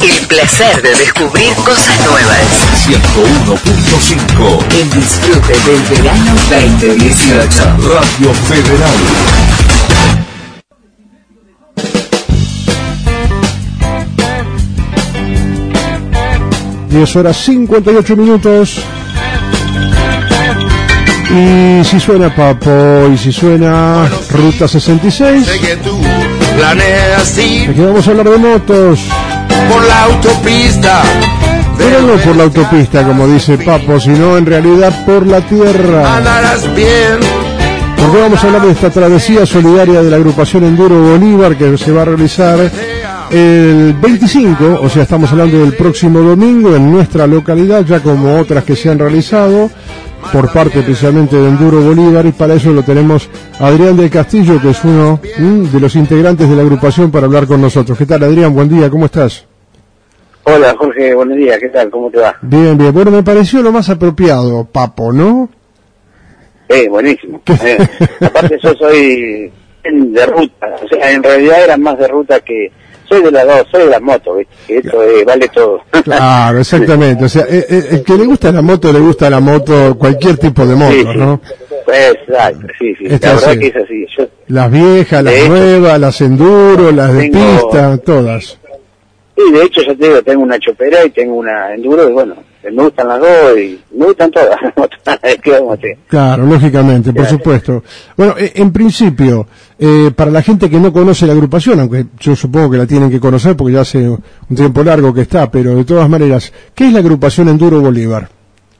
El placer de descubrir cosas nuevas. 101.5. El disfrute del verano 2018. Radio Federal. 10:58. Y si suena Papo, y si suena Ruta 66, Sé que tú planeas ir aquí vamos a hablar de motos, por la autopista, pero no por la autopista como dice Papo, sino en realidad por la tierra, andarás bien. porque vamos a hablar de esta travesía solidaria de la agrupación Enduro Bolívar que se va a realizar el 25, o sea, estamos hablando del próximo domingo en nuestra localidad, ya como otras que se han realizado por parte precisamente de Enduro Bolívar, y para eso lo tenemos a Adrián del Castillo, que es uno de los integrantes de la agrupación, para hablar con nosotros. ¿Qué tal, Adrián? Buen día, ¿cómo estás? Hola, Jorge, buenos días, ¿qué tal? ¿Cómo te va? Bien, bien. Bueno, me pareció lo más apropiado, Papo, ¿no? Buenísimo. Aparte yo soy de ruta, o sea, en realidad era más de ruta que... Soy de las dos, soy de las motos, ¿viste? Que esto vale todo. Claro, exactamente. O sea, el que le gusta la moto, cualquier tipo de moto, Sí, ¿no? Exacto, sí. Está La verdad así. que es así. Yo, Las viejas, las de hecho, nuevas, las enduro, las de tengo- pista, todas. y de hecho yo te digo, tengo una chopera y tengo una enduro, y bueno, me gustan las dos y me gustan todas. ¿Qué vamos a hacer? Claro, lógicamente, por Claro. supuesto. Bueno, en principio, para la gente que no conoce la agrupación, aunque yo supongo que la tienen que conocer porque ya hace un tiempo largo que está, pero de todas maneras, ¿qué es la agrupación Enduro Bolívar?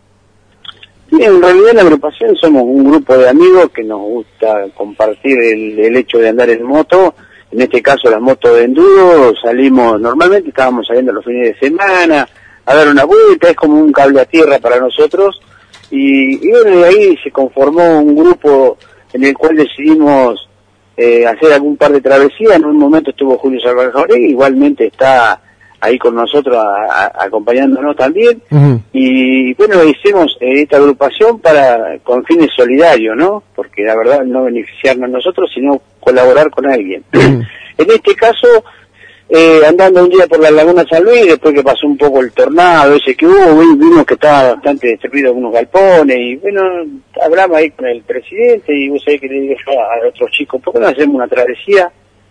Sí, en realidad la agrupación somos un grupo de amigos que nos gusta compartir el hecho de andar en moto. En este caso la moto de enduro, normalmente estábamos saliendo los fines de semana a dar una vuelta, es como un cable a tierra para nosotros, y bueno, de ahí se conformó un grupo en el cual decidimos hacer algún par de travesías. En un momento estuvo Julio Salvador Jauregui, igualmente está ahí con nosotros acompañándonos también. Ujú. Y bueno, hicimos esta agrupación con fines solidarios, ¿no? Porque la verdad no beneficiarnos nosotros, sino colaborar con alguien. En este caso, andando un día por la Laguna San Luis, después que pasó un poco el tornado ese que hubo, vimos que estaba bastante destruido algunos galpones, y bueno, hablamos ahí con el presidente, y vos sabés que le dije a otros chicos, ¿por qué no hacemos una travesía?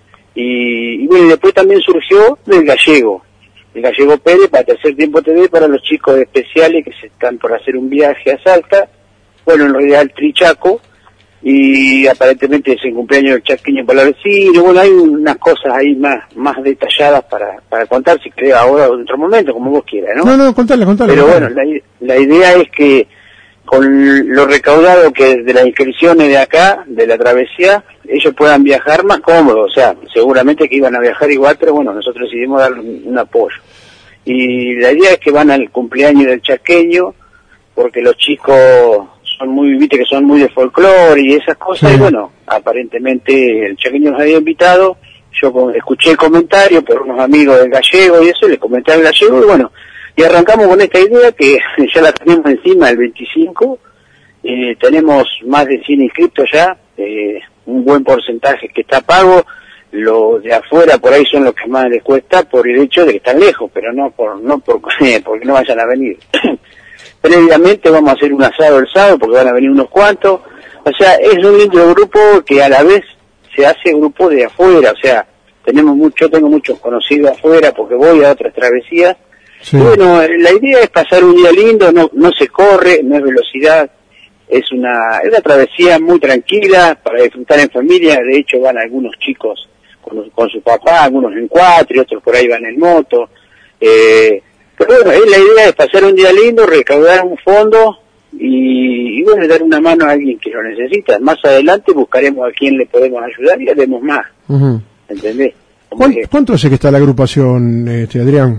Y bueno, y después también surgió el Gallego Pérez para Tercer Tiempo TV, para los chicos especiales que se están por hacer un viaje a Salta, bueno, en realidad el Trichaco, y aparentemente es el cumpleaños del chaqueño para la vecina. Bueno, hay unas cosas ahí más detalladas para contar, si querés ahora o en otro momento, como vos quieras, ¿no? No, contale. Pero bueno, la idea es que con lo recaudado que de las inscripciones de acá, de la travesía, ellos puedan viajar más cómodos. O sea, seguramente que iban a viajar igual, pero bueno, nosotros decidimos dar un apoyo. Y la idea es que van al cumpleaños del chaqueño, porque los chicos viste que son muy de folclore y esas cosas, Sí. y bueno, aparentemente el chaqueño nos había invitado. Yo escuché el comentario por unos amigos del Gallego y eso, le comenté al Gallego, y bueno, y arrancamos con esta idea que ya la tenemos encima el 25, tenemos más de 100 inscriptos ya, un buen porcentaje que está pago. Los de afuera por ahí son los que más les cuesta por el hecho de que están lejos, pero no porque no vayan a venir. Previamente vamos a hacer un asado el sábado porque van a venir unos cuantos. O sea, es un lindo grupo que a la vez se hace grupo de afuera. O sea, yo tengo muchos conocidos afuera porque voy a otras travesías. Sí. Y bueno, la idea es pasar un día lindo, no se corre, no es velocidad. Es una travesía muy tranquila para disfrutar en familia. De hecho van algunos chicos con su papá, algunos en cuatro y otros por ahí van en moto. Pero bueno, la idea es pasar un día lindo, recaudar un fondo y bueno, dar una mano a alguien que lo necesita. Más adelante buscaremos a quién le podemos ayudar y haremos más. Ujú. ¿Entendés? ¿Cuánto hace que está la agrupación, Adrián?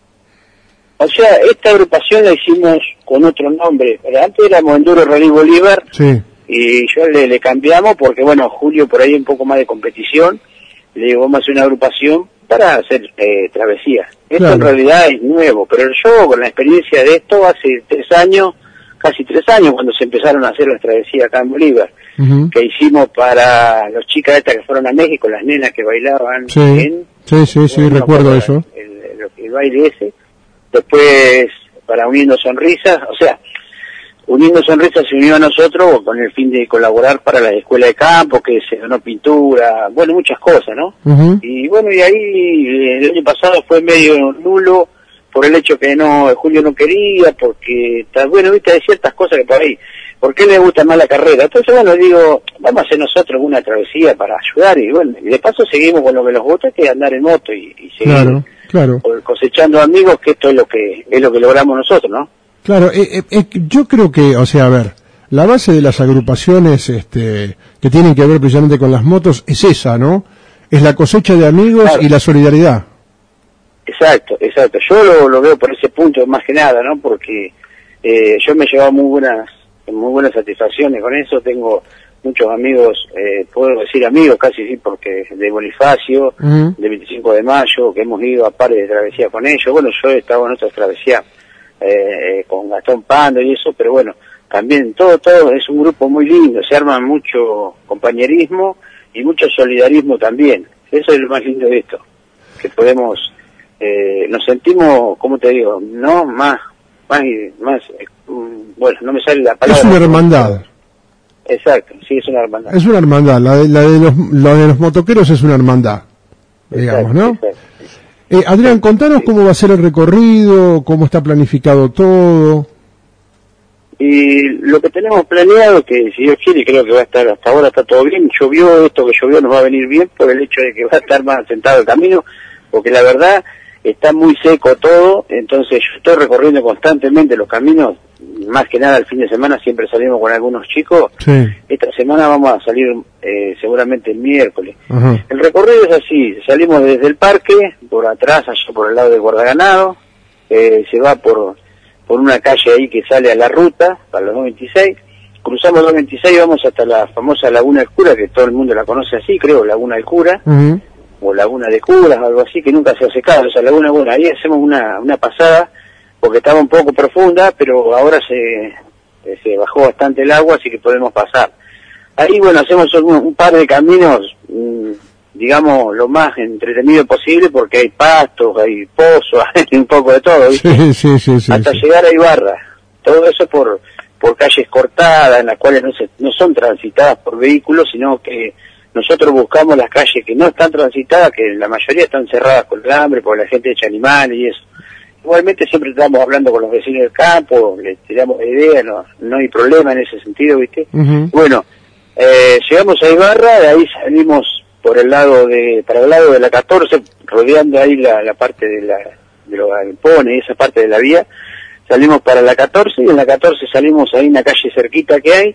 O sea, esta agrupación la hicimos con otro nombre. Pero antes éramos Enduro Rally Bolívar, Sí. y yo le cambiamos porque, bueno, Julio por ahí un poco más de competición. Le digo, vamos a hacer una agrupación para hacer travesías. Esto Claro. en realidad es nuevo, pero yo con la experiencia de esto hace 3 años, casi 3 años, cuando se empezaron a hacer las travesías acá en Bolívar, Ujú. que hicimos para los chicas estas que fueron a México, las nenas que bailaban Sí. en... Sí, bueno, recuerdo para eso. el el baile ese. Después, para Uniendo Sonrisas, o sea, Uniendo Sonrisas se unió a nosotros con el fin de colaborar para la escuela de campo, que se donó pintura, bueno, muchas cosas, ¿no? Y bueno, y ahí el año pasado fue medio nulo por el hecho que Julio no quería, porque, bueno, viste, hay ciertas cosas que por ahí, porque le gusta más la carrera. Entonces, bueno, digo, vamos a hacer nosotros una travesía para ayudar, y bueno, y de paso seguimos con lo que nos gusta, que es andar en moto y seguir cosechando amigos, que esto es lo que logramos nosotros, ¿no? Claro, yo creo que, o sea, a ver, la base de las agrupaciones que tienen que ver precisamente con las motos es esa, ¿no? Es la cosecha de amigos y la solidaridad. Exacto. Yo lo veo por ese punto más que nada, ¿no? Porque yo me he llevado muy buenas satisfacciones con eso. Tengo muchos amigos, puedo decir amigos casi, sí, porque de Bonifacio, de 25 de mayo, que hemos ido a pares de travesía con ellos. Bueno, yo he estado en otras travesías con Gastón Pando y eso, pero bueno, también todo es un grupo muy lindo, se arma mucho compañerismo y mucho solidarismo también. Eso es lo más lindo de esto, que podemos, nos sentimos, ¿cómo te digo? No más, bueno, no me sale la palabra. Es una hermandad. Exacto, sí, es una hermandad. Es una hermandad, la de los motoqueros es una hermandad, digamos, ¿no? Exacto. Adrián, contanos cómo va a ser el recorrido, cómo está planificado todo. Y lo que tenemos planeado, que si Dios quiere, creo que va a estar, hasta ahora está todo bien. Llovió, esto que llovió nos va a venir bien por el hecho de que va a estar más asentado el camino, porque la verdad está muy seco todo, entonces yo estoy recorriendo constantemente los caminos, más que nada el fin de semana siempre salimos con algunos chicos. Sí. Esta semana vamos a salir seguramente el miércoles. El recorrido es así, salimos desde el parque, por atrás, allá por el lado de Guardaganado, se va por una calle ahí que sale a la ruta, para los 226, cruzamos 226 y vamos hasta la famosa Laguna del Cura, que todo el mundo la conoce así, creo, Laguna del Cura, o Laguna de Curas, algo así, que nunca se ha secado, esa laguna, bueno, ahí hacemos una pasada, porque estaba un poco profunda, pero ahora se bajó bastante el agua, así que podemos pasar. Ahí, bueno, hacemos un par de caminos, digamos, lo más entretenido posible, porque hay pastos, hay pozos, hay un poco de todo, ¿viste? Sí, hasta llegar a Ibarra. Todo eso por calles cortadas, en las cuales no son transitadas por vehículos, sino que nosotros buscamos las calles que no están transitadas, que la mayoría están cerradas por el hambre, porque la gente echa animales y eso. Igualmente siempre estamos hablando con los vecinos del campo, les tiramos la idea, no hay problema en ese sentido, ¿viste? Bueno, llegamos a Ibarra, de ahí salimos para el lado de la 14, rodeando ahí la parte de los galpones, esa parte de la vía, salimos para la 14, y en la 14 salimos ahí en una calle cerquita que hay,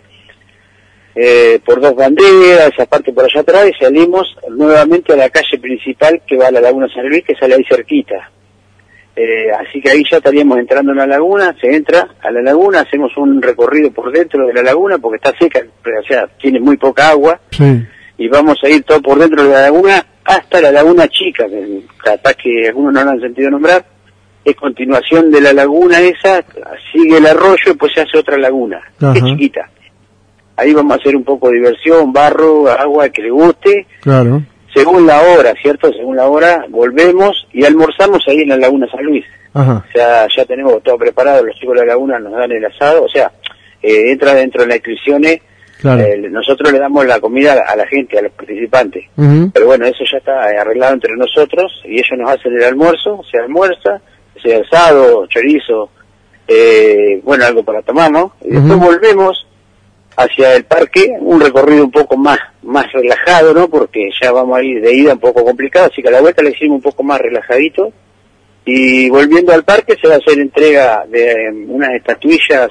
por Dos Banderas, esa parte por allá atrás, y salimos nuevamente a la calle principal que va a la Laguna San Luis, que sale ahí cerquita. Así que ahí ya estaríamos entrando en la laguna, se entra a la laguna, hacemos un recorrido por dentro de la laguna, porque está seca, o sea, tiene muy poca agua, y vamos a ir todo por dentro de la laguna hasta la Laguna Chica, que capaz que algunos no lo han sentido nombrar, es continuación de la laguna esa, sigue el arroyo y pues se hace otra laguna, que es chiquita. Ahí vamos a hacer un poco de diversión, barro, agua, que le guste. Claro. Según la hora, ¿cierto? Según la hora, volvemos y almorzamos ahí en la Laguna San Luis. O sea, ya tenemos todo preparado, los chicos de la laguna nos dan el asado, o sea, entra dentro de las inscripciones, nosotros le damos la comida a la gente, a los participantes. Pero bueno, eso ya está arreglado entre nosotros y ellos nos hacen el almuerzo, se almuerza, sea asado, chorizo, bueno, algo para tomar, ¿no? Y después volvemos hacia el parque, un recorrido un poco más relajado, ¿no? Porque ya vamos a ir de ida un poco complicado, así que a la vuelta le hicimos un poco más relajadito. Y volviendo al parque se va a hacer entrega de unas estatuillas,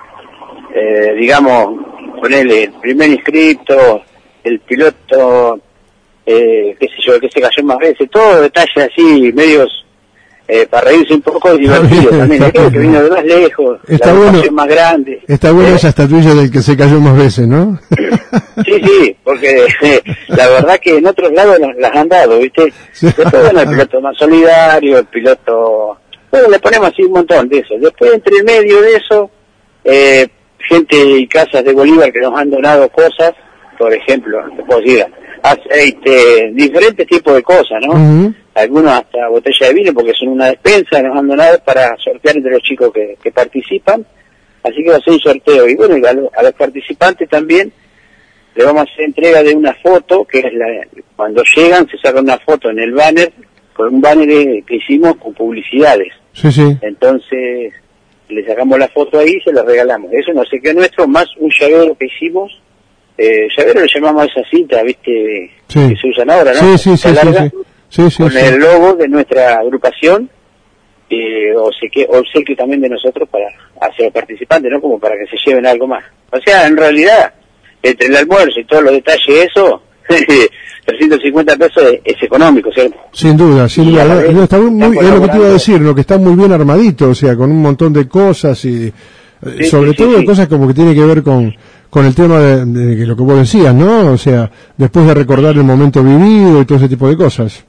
digamos, ponele el primer inscripto, el piloto, qué sé yo, el que se cayó más veces, todo detalles así, medios, para reírse un poco, divertido también, aquel que vino de más lejos, está la bueno, más grande. Está bueno esa estatuilla del que se cayó más veces, ¿no? Sí, porque la verdad que en otros lados las han dado, ¿viste? Después, bueno, el piloto más solidario, el piloto... Bueno, le ponemos así un montón de eso. Después, entre el medio de eso, gente y casas de Bolívar que nos han donado cosas, por ejemplo, te puedo decir, aceite, diferentes tipos de cosas, ¿no? Ujú. Algunos hasta botella de vino porque son una despensa, nos han donado para sortear entre los chicos que participan, así que va a ser un sorteo. Y bueno, a los participantes también le vamos a hacer entrega de una foto, que es cuando llegan se saca una foto en el banner, con un banner que hicimos con publicidades. Sí, sí. Entonces le sacamos la foto ahí y se la regalamos. Eso no sé qué nuestro, más un llavero que hicimos. Llavero le llamamos a esa cinta, ¿viste? Sí. Que se usan ahora, ¿no? Sí, sí, sí, Larga, sí, sí, sí, con sí. el logo de nuestra agrupación, obsequio también de nosotros para hacia los participantes, ¿no? Como para que se lleven algo más. O sea, en realidad, entre el almuerzo y todos los detalles, eso, 350 pesos es económico, ¿cierto? Sin duda, sin Y duda. a la vez No, está es lo que te iba a colaborando. decir, lo que está muy bien armadito, o sea, con un montón de cosas y Sí, sobre sí, todo sí. cosas como que tiene que ver con el tema de lo que vos decías, ¿no? O sea, después de recordar el momento vivido y todo ese tipo de cosas.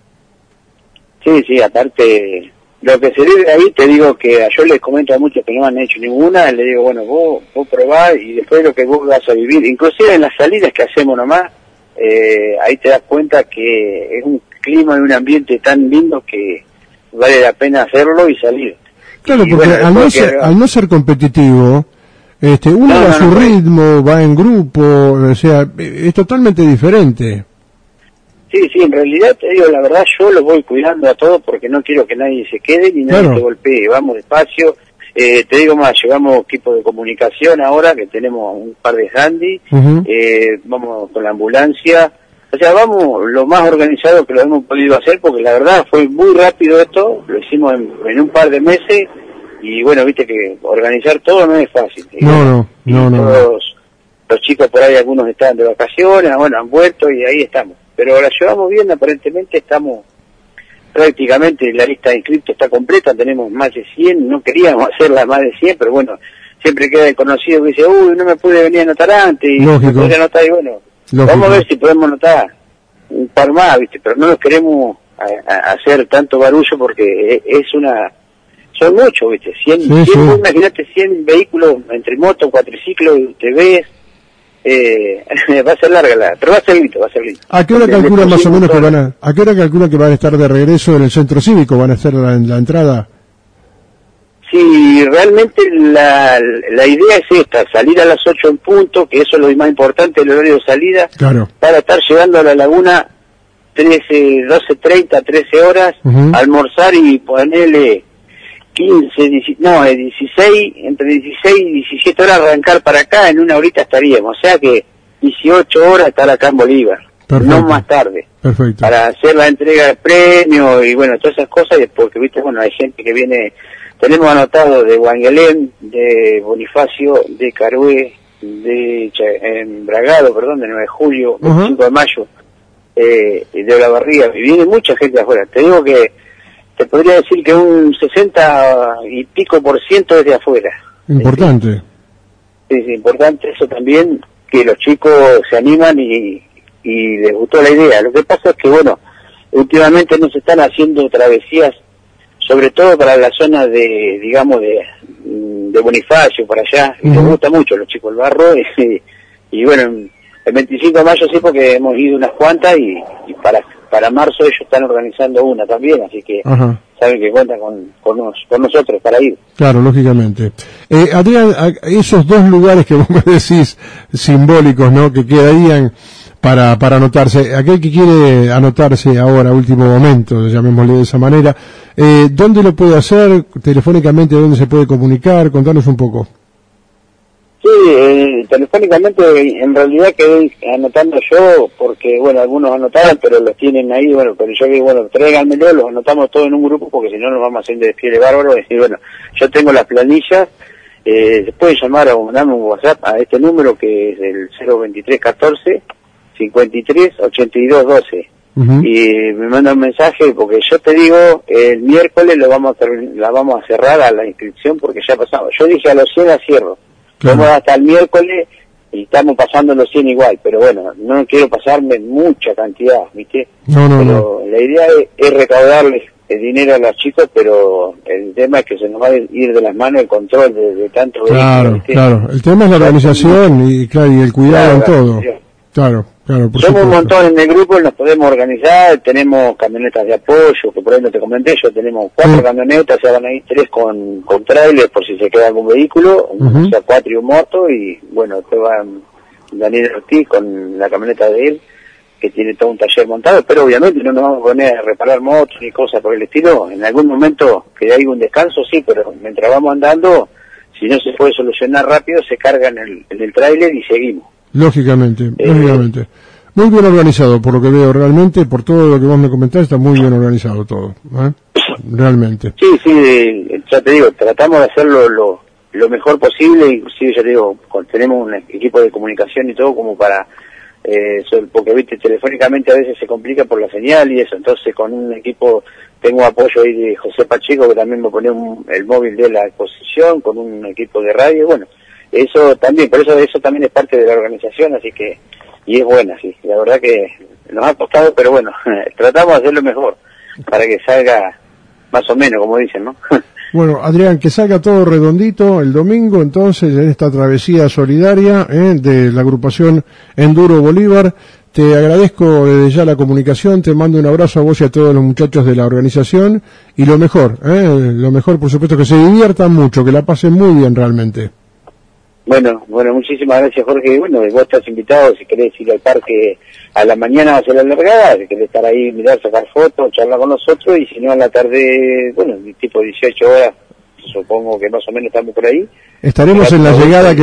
Sí, aparte, lo que se ve ahí, te digo que yo les comento a muchos que no han hecho ninguna, le digo, bueno, vos probás y después lo que vos vas a vivir, inclusive en las salidas que hacemos nomás, ahí te das cuenta que es un clima y un ambiente tan lindo que vale la pena hacerlo y salir. Claro, Y porque bueno, después al no ser competitivo, uno No, va a no, su no, ritmo, va en grupo, o sea, es totalmente diferente. Sí, en realidad te digo, la verdad yo los voy cuidando a todos porque no quiero que nadie se quede ni nadie Claro. se golpee, vamos despacio. Te digo más, llevamos equipo de comunicación ahora, que tenemos un par de handy, Ujú. vamos con la ambulancia, o sea, vamos lo más organizado que lo hemos podido hacer, porque la verdad fue muy rápido esto, lo hicimos en un par de meses, y bueno, viste que organizar todo no es fácil. Y No, bueno, no. todos los chicos por ahí, algunos están de vacaciones, bueno, han vuelto y ahí estamos. Pero la llevamos bien, aparentemente estamos prácticamente, la lista de inscriptos está completa, tenemos más de 100, no queríamos hacerla más de 100, pero bueno, siempre queda el conocido que dice, uy, no me pude venir a anotar antes, y Lógico. no podía anotar, y bueno, Lógico. vamos a ver si podemos anotar un par más, ¿viste? Pero no nos queremos a hacer tanto barullo porque son muchos, ¿viste? 100, Sí, 100 sí. vos imaginate 100 vehículos entre moto, cuatriciclos, te ves, va a ser larga pero va a ser lindo, ¿A qué hora Le calculan más o pusimos menos que todo. ¿a qué hora calculan que van a estar de regreso en el centro cívico? ¿Van a estar en la entrada? Sí, realmente la idea es esta, salir a las 8 en punto, que eso es lo más importante, el horario de salida, Claro. para estar llegando a la laguna 12:30, 13 horas, Ujú. almorzar y ponerle 16, entre 16 y 17 horas arrancar para acá, en una horita estaríamos, o sea que 18 horas estar acá en Bolívar, Perfecto. no más tarde, Perfecto. para hacer la entrega de premios y bueno, todas esas cosas, porque viste, bueno, hay gente que viene, tenemos anotado de Wangelén, de Bonifacio, de Carué, de Bragado, de 9 de julio, Ajá. 25 de mayo, de Olavarría, y viene mucha gente de afuera. Te digo que te podría decir que un 60 y pico % es de afuera. Importante. Sí, importante eso también, que los chicos se animan y les gustó la idea. Lo que pasa es que, bueno, últimamente no se están haciendo travesías, sobre todo para la zona de, digamos, de Bonifacio, por allá, y les Ujú. gusta mucho a los chicos el barro, y bueno, el 25 de mayo sí, porque hemos ido unas cuantas, y para marzo ellos están organizando una también, así que Ajá. saben que cuentan con nosotros para ir. Claro, lógicamente. Adrián, esos dos lugares que vos me decís simbólicos, ¿no? Que quedarían para anotarse. Aquel que quiere anotarse ahora, último momento, llamémosle de esa manera, ¿dónde lo puede hacer? Telefónicamente, ¿dónde se puede comunicar? Contanos un poco. Sí, telefónicamente en realidad quedé anotando yo, porque bueno, algunos anotaron, pero los tienen ahí, bueno, pero yo digo, bueno, tráiganmelo, los anotamos todos en un grupo, porque si no nos vamos haciendo despliegue bárbaro, decir, bueno, yo tengo las planillas, se pueden llamar o mandarme un WhatsApp a este número que es el 02314 53 82 12. Ujú. Y me manda un mensaje, porque yo te digo, el miércoles la vamos a cerrar a la inscripción, porque ya pasamos. Yo dije a los 100 la cierro. Claro. Vamos hasta el miércoles y estamos pasando los 100 igual, pero bueno, no quiero pasarme mucha cantidad, ¿viste? No. Pero la idea es recaudarles el dinero a los chicos, pero el tema es que se nos va a ir de las manos el control de tanto Claro, ¿viste? claro. El tema es la organización y, claro, y el cuidado en todo. Claro. Claro, por Somos un supuesto. montón en el grupo, nos podemos organizar, tenemos camionetas de apoyo, que por ahí no te comenté, yo tenemos 4 Sí. camionetas, se van a ir 3 con trailers por si se queda algún vehículo, Ujú. o sea, 4 y un moto, y bueno, después va Daniel Ortiz con la camioneta de él, que tiene todo un taller montado, pero obviamente no nos vamos a poner a reparar motos ni cosas por el estilo. En algún momento que hay un descanso, sí, pero mientras vamos andando, si no se puede solucionar rápido, se carga en el tráiler y seguimos. Lógicamente, lógicamente. Muy bien organizado, por lo que veo, realmente, por todo lo que vos me comentás, está muy bien organizado todo, ¿eh? Realmente. Sí, ya te digo, tratamos de hacerlo lo mejor posible, inclusive ya te digo, tenemos un equipo de comunicación y todo como para, porque viste, telefónicamente a veces se complica por la señal y eso, entonces con un equipo, tengo apoyo ahí de José Pacheco, que también me pone el móvil de la exposición, con un equipo de radio, bueno, eso también, por eso también es parte de la organización, así que, y es buena, sí, la verdad que nos ha costado, pero bueno, tratamos de hacerlo mejor, para que salga más o menos, como dicen, ¿no? Bueno, Adrián, que salga todo redondito el domingo, entonces, en esta travesía solidaria de la agrupación Enduro Bolívar. Te agradezco desde ya la comunicación, te mando un abrazo a vos y a todos los muchachos de la organización, y lo mejor, por supuesto, que se diviertan mucho, que la pasen muy bien realmente. Bueno, muchísimas gracias, Jorge. Bueno, vos estás invitado, si querés ir al parque a la mañana a hacer la largada, si querés estar ahí, mirar, sacar fotos, charlar con nosotros, y si no, a la tarde, bueno, tipo 18 horas, supongo que más o menos estamos por ahí. Estaremos en la llegada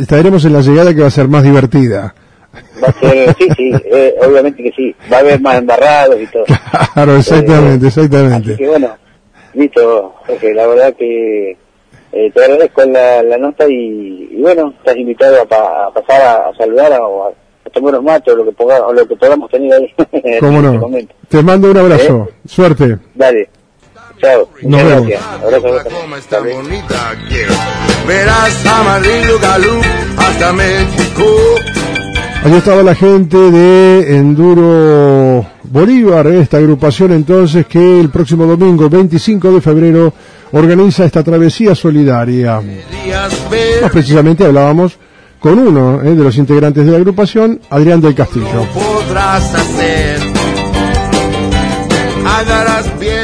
que va a ser más divertida. Va a ser, sí, obviamente que sí, va a haber más embarrados y todo. Claro, exactamente. Así que bueno, listo, Jorge, la verdad que te agradezco la nota y bueno, estás invitado a pasar a saludar o a tomar unos mates o lo que podamos tener ahí. ¿Cómo en no? este momento. Te mando un abrazo. Suerte. Dale. Chao. Nos Muchas vemos. gracias. Abrazo a vos también. Como está Dale. bonita, quiero. Verás Amarillo Galú hasta México. Allí estaba la gente de Enduro Bolívar, esta agrupación entonces que el próximo domingo 25 de febrero organiza esta travesía solidaria. Querías ver, Más precisamente hablábamos con uno de los integrantes de la agrupación, Adrián del Castillo. no podrás hacer. Agarras bien.